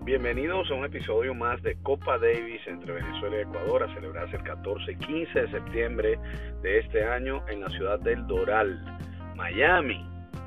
Bienvenidos a un episodio más de Copa Davis entre Venezuela y Ecuador, a celebrarse el 14 y 15 de septiembre de este año en la ciudad del Doral, Miami,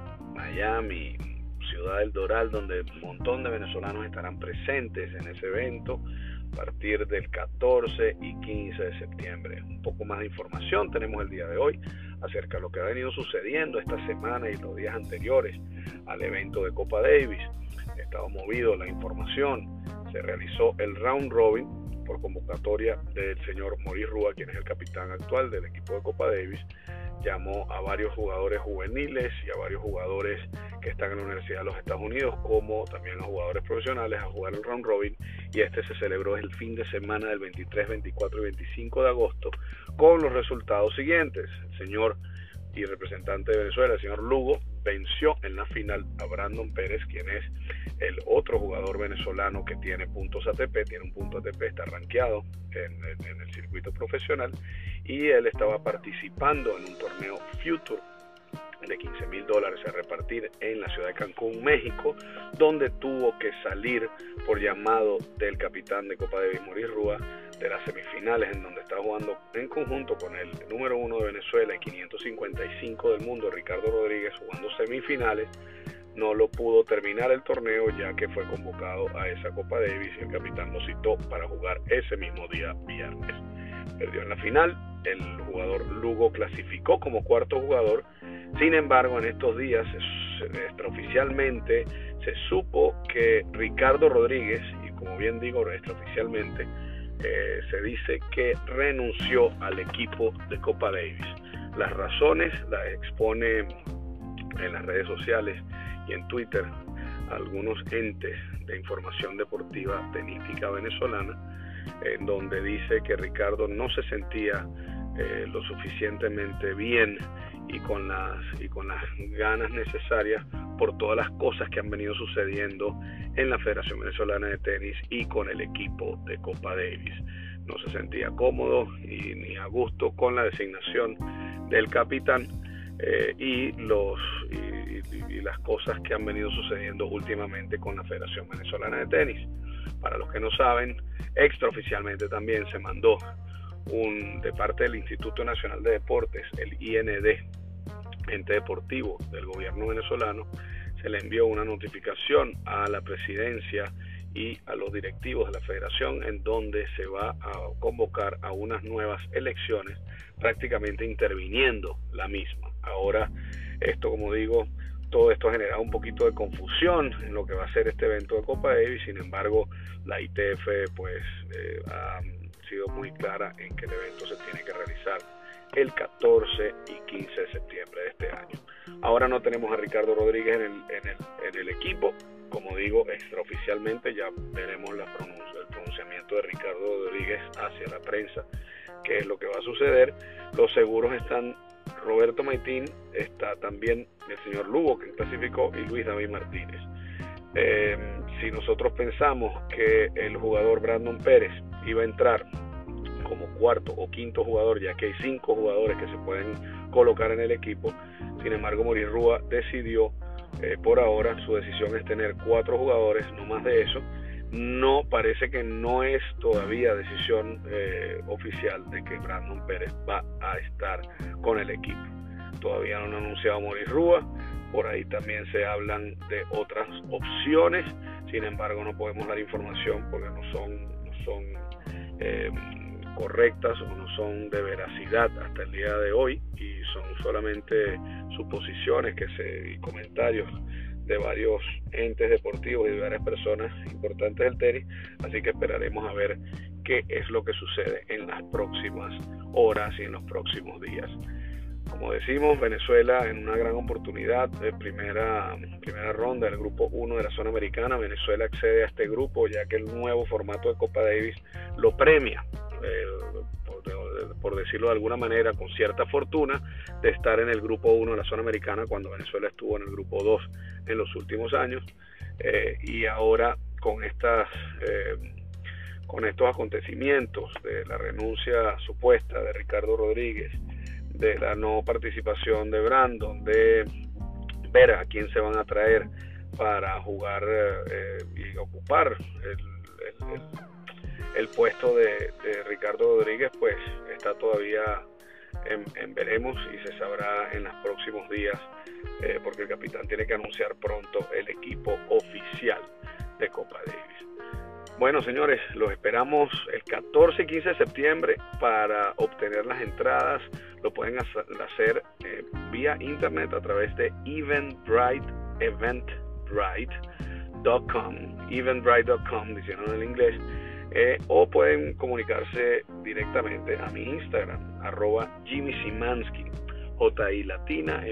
ciudad del Doral, donde un montón de venezolanos estarán presentes en ese evento a partir del 14 y 15 de septiembre. Un poco más de información tenemos el día de hoy acerca de lo que ha venido sucediendo esta semana y los días anteriores al evento de Copa Davis. Ha estado movido la información. Se realizó el round robin por convocatoria del señor Maurice Rua, quien es el capitán actual del equipo de Copa Davis. Llamó a varios jugadores juveniles y a varios jugadores que están en la Universidad de los Estados Unidos, como también a jugadores profesionales, a jugar el round robin, y este se celebró el fin de semana del 23, 24 y 25 de agosto con los resultados siguientes. El señor y representante de Venezuela, el señor Lugo, venció en la final a Brandon Pérez, quien es el otro jugador venezolano que tiene puntos ATP, tiene un punto ATP, está rankeado en el circuito profesional, y él estaba participando en un torneo Future de $15,000 a repartir en la ciudad de Cancún, México, donde tuvo que salir por llamado del capitán de Copa Davis, Maurice Rua, de las semifinales, en donde está jugando en conjunto con el número 1 de Venezuela y 555 del mundo, Ricardo Rodríguez, jugando semifinales. No lo pudo terminar el torneo, ya que fue convocado a esa Copa Davis y el capitán lo citó para jugar ese mismo día, viernes. Perdió en la final. El jugador Lugo clasificó como cuarto jugador. Sin embargo, en estos días extraoficialmente se supo que Ricardo Rodríguez, y como bien digo, extraoficialmente se dice que renunció al equipo de Copa Davis. Las razones las expone en las redes sociales y en Twitter algunos entes de información deportiva tenística venezolana, en donde dice que Ricardo no se sentía lo suficientemente bien y con las ganas necesarias por todas las cosas que han venido sucediendo en la Federación Venezolana de Tenis y con el equipo de Copa Davis. No se sentía cómodo ni a gusto con la designación del capitán y las cosas que han venido sucediendo últimamente con la Federación Venezolana de Tenis. Para los que no saben, extraoficialmente también se mandó de parte del Instituto Nacional de Deportes, el IND, ente deportivo del gobierno venezolano, se le envió una notificación a la presidencia y a los directivos de la federación, en donde se va a convocar a unas nuevas elecciones, prácticamente interviniendo la misma. Ahora, esto, como digo, todo esto ha generado un poquito de confusión en lo que va a ser este evento de Copa Davis. Sin embargo, la ITF ha sido muy clara en que el evento se tiene que realizar el 14 y 15 de septiembre de este año. Ahora no tenemos a Ricardo Rodríguez en el equipo. Como digo, extraoficialmente ya veremos el pronunciamiento de Ricardo Rodríguez hacia la prensa, qué es lo que va a suceder. Los seguros están Roberto Maitín, está también el señor Lugo, que clasificó, y Luis David Martínez. Si nosotros pensamos que el jugador Brandon Pérez iba a entrar como cuarto o quinto jugador, ya que hay 5 jugadores que se pueden colocar en el equipo, sin embargo Maurice Rua decidió, por ahora su decisión es tener 4 jugadores, no más de eso. No, parece que no es todavía decisión oficial de que Brandon Pérez va a estar con el equipo. Todavía no han anunciado a Maurice Rua. Por ahí también se hablan de otras opciones. Sin embargo, no podemos dar información porque no son correctas o no son de veracidad hasta el día de hoy, y son solamente suposiciones y comentarios de varios entes deportivos y de varias personas importantes del tenis. Así que esperaremos a ver qué es lo que sucede en las próximas horas y en los próximos días. Como decimos, Venezuela en una gran oportunidad de primera ronda del grupo 1 de la zona americana. Venezuela accede a este grupo ya que el nuevo formato de Copa Davis lo premia, por decirlo de alguna manera, con cierta fortuna de estar en el grupo 1 de la zona americana, cuando Venezuela estuvo en el grupo 2 en los últimos años, y ahora con estos acontecimientos de la renuncia supuesta de Ricardo Rodríguez, de la no participación de Brandon, de ver a quién se van a traer para jugar y ocupar el puesto de Ricardo Rodríguez, pues está todavía en veremos y se sabrá en los próximos días, porque el capitán tiene que anunciar pronto el equipo oficial de Copa Davis. Bueno, señores, los esperamos el 14 y 15 de septiembre para obtener las entradas. Lo pueden hacer vía internet a través de eventbrite.com, diciendo en inglés, o pueden comunicarse directamente a mi Instagram, @JimmySzymanski, J-I latina,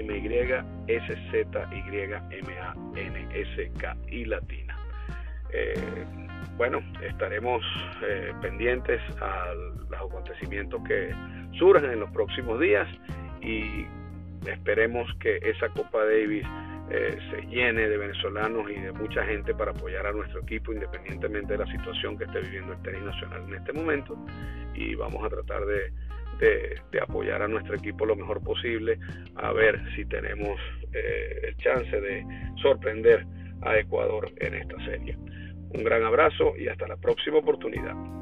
M-Y-S-Z-Y-M-A-N-S-K-I latina. Bueno, estaremos pendientes a los acontecimientos que surjan en los próximos días y esperemos que esa Copa Davis se llene de venezolanos y de mucha gente para apoyar a nuestro equipo, independientemente de la situación que esté viviendo el tenis nacional en este momento, y vamos a tratar de apoyar a nuestro equipo lo mejor posible, a ver si tenemos el chance de sorprender a Ecuador en esta serie. Un gran abrazo y hasta la próxima oportunidad.